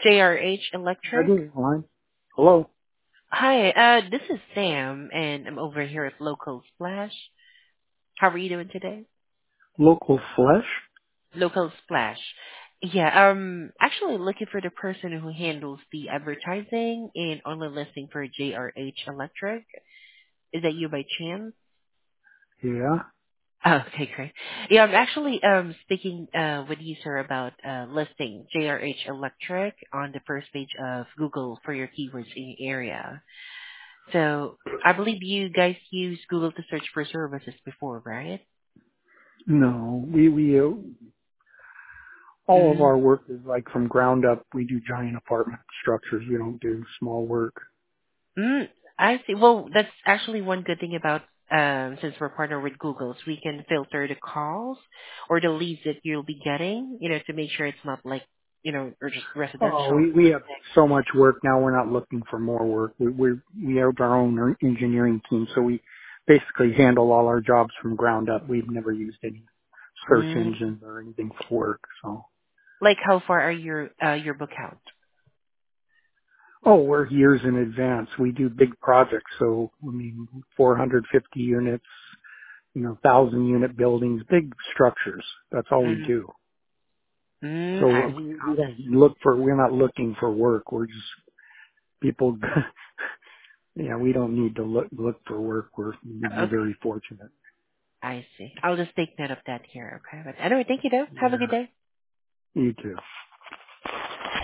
JRH Electric. Second line. Hello. Hi, this is Sam, and I'm over here at Local Splash. How are you doing today? Local flesh? Local Splash. Yeah, actually looking for the person who handles the advertising and online listing for JRH Electric. Is that you by chance? Yeah. Oh, okay, great. Yeah, I'm actually speaking with you, sir, about listing JRH Electric on the first page of Google for your keywords in your area. So I believe you guys use Google to search for services before, right? No. We all of Mm. our work is like from ground up. We do giant apartment structures. We don't do small work. Mm, I see. Well, that's actually one good thing about since we're partnered with Google, so we can filter the calls or the leads that you'll be getting, to make sure it's not like, or just Oh, residential. we have so much work now. We're not looking for more work. We have our own engineering team, so we basically handle all our jobs from ground up. We've never used any search Mm. engines or anything for work. So, Like how far are your book out? oh, we're years in advance. We do big projects. So, I mean, 450 units, 1,000 unit buildings, big structures. That's all we Mm. do. Mm, So I we don't look for, we're not looking for work. We're just people, we don't need to look for work. We're okay. very fortunate. I see. I'll just take note of that here. Okay. But anyway, thank you though. Have a good Yeah. day. You too.